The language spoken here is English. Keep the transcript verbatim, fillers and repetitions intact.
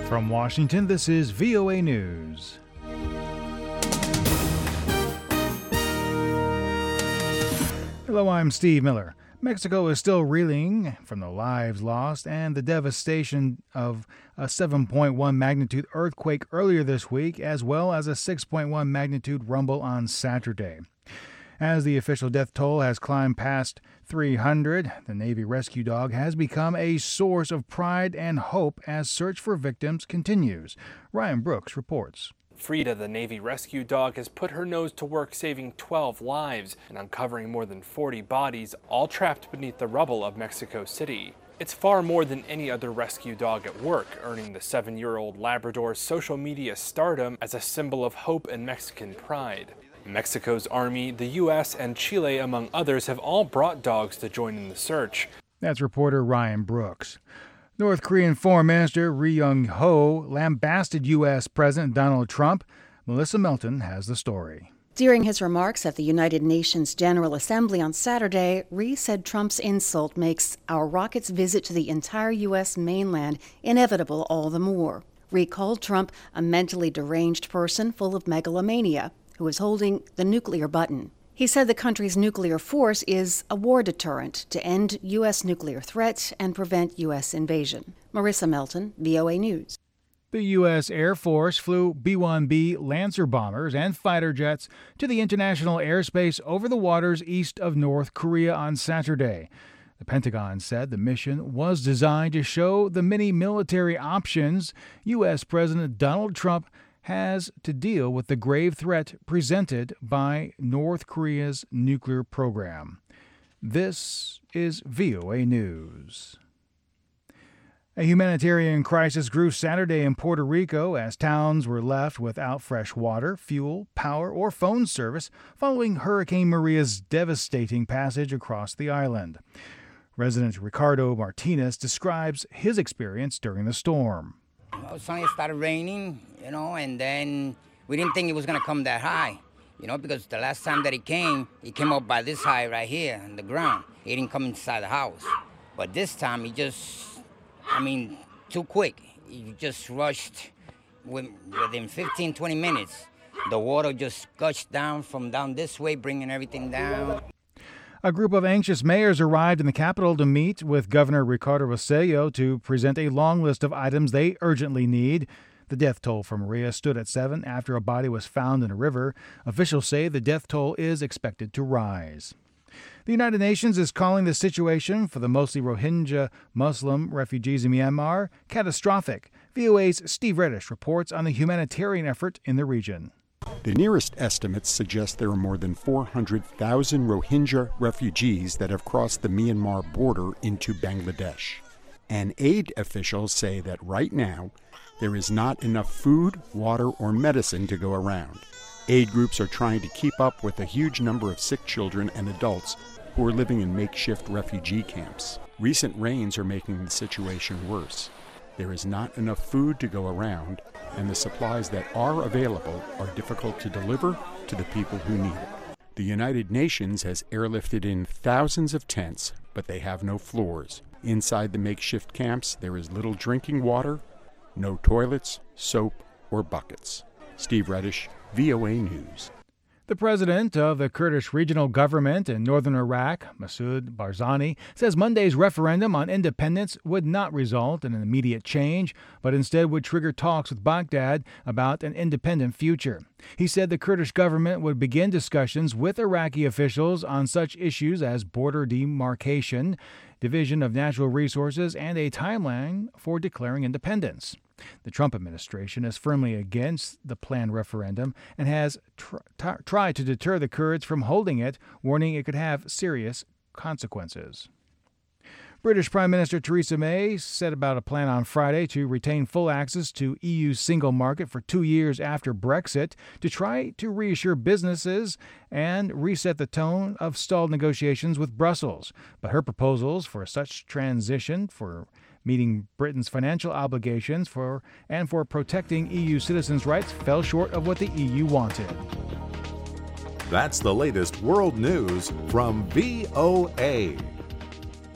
From Washington, this is V O A News. Hello, I'm Steve Miller. Mexico is still reeling from the lives lost and the devastation of a seven point one magnitude earthquake earlier this week, as well as a six point one magnitude rumble on Saturday. As the official death toll has climbed past three hundred, the Navy rescue dog has become a source of pride and hope as search for victims continues. Ryan Brooks reports. Frida, the Navy rescue dog, has put her nose to work saving twelve lives and uncovering more than forty bodies, all trapped beneath the rubble of Mexico City. It's far more than any other rescue dog at work, earning the seven-year-old Labrador's social media stardom as a symbol of hope and Mexican pride. Mexico's Army, the U S, and Chile, among others, have all brought dogs to join in the search. That's reporter Ryan Brooks. North Korean Foreign Minister Ri Yong-ho lambasted U S. President Donald Trump. Melissa Melton has the story. During his remarks at the United Nations General Assembly on Saturday, Ri said Trump's insult makes our rocket's visit to the entire U S mainland inevitable all the more. Ri called Trump a mentally deranged person full of megalomania who is holding the nuclear button. He said the country's nuclear force is a war deterrent to end U S nuclear threats and prevent U S invasion. Marissa Melton, V O A News. The U S. Air Force flew B one B Lancer bombers and fighter jets to the international airspace over the waters east of North Korea on Saturday. The Pentagon said the mission was designed to show the many military options U S. President Donald Trump has to deal with the grave threat presented by North Korea's nuclear program. This is V O A News. A humanitarian crisis grew Saturday in Puerto Rico as towns were left without fresh water, fuel, power, or phone service following Hurricane Maria's devastating passage across the island. Resident Ricardo Martinez describes his experience during the storm. Well, suddenly it started raining, you know, and then we didn't think it was going to come that high, you know, because the last time that it came, it came up by this high right here on the ground. It didn't come inside the house. But this time, it just, I mean, too quick. It just rushed within fifteen, twenty minutes. The water just gushed down from down this way, bringing everything down. A group of anxious mayors arrived in the capital to meet with Governor Ricardo Rossello to present a long list of items they urgently need. The death toll for Maria stood at seven after a body was found in a river. Officials say the death toll is expected to rise. The United Nations is calling the situation for the mostly Rohingya Muslim refugees in Myanmar catastrophic. V O A's Steve Reddish reports on the humanitarian effort in the region. The nearest estimates suggest there are more than four hundred thousand Rohingya refugees that have crossed the Myanmar border into Bangladesh. And aid officials say that right now, there is not enough food, water, or medicine to go around. Aid groups are trying to keep up with a huge number of sick children and adults who are living in makeshift refugee camps. Recent rains are making the situation worse. There is not enough food to go around, and the supplies that are available are difficult to deliver to the people who need it. The United Nations has airlifted in thousands of tents, but they have no floors. Inside the makeshift camps, there is little drinking water, no toilets, soap, or buckets. Steve Reddish, V O A News. The president of the Kurdish regional government in northern Iraq, Masoud Barzani, says Monday's referendum on independence would not result in an immediate change, but instead would trigger talks with Baghdad about an independent future. He said the Kurdish government would begin discussions with Iraqi officials on such issues as border demarcation, division of natural resources, and a timeline for declaring independence. The Trump administration is firmly against the planned referendum and has tr- t- tried to deter the Kurds from holding it, warning it could have serious consequences. British Prime Minister Theresa May said about a plan on Friday to retain full access to E U's single market for two years after Brexit to try to reassure businesses and reset the tone of stalled negotiations with Brussels. But her proposals for such transition for meeting Britain's financial obligations for and for protecting E U citizens' rights fell short of what the E U wanted. That's the latest world news from V O A.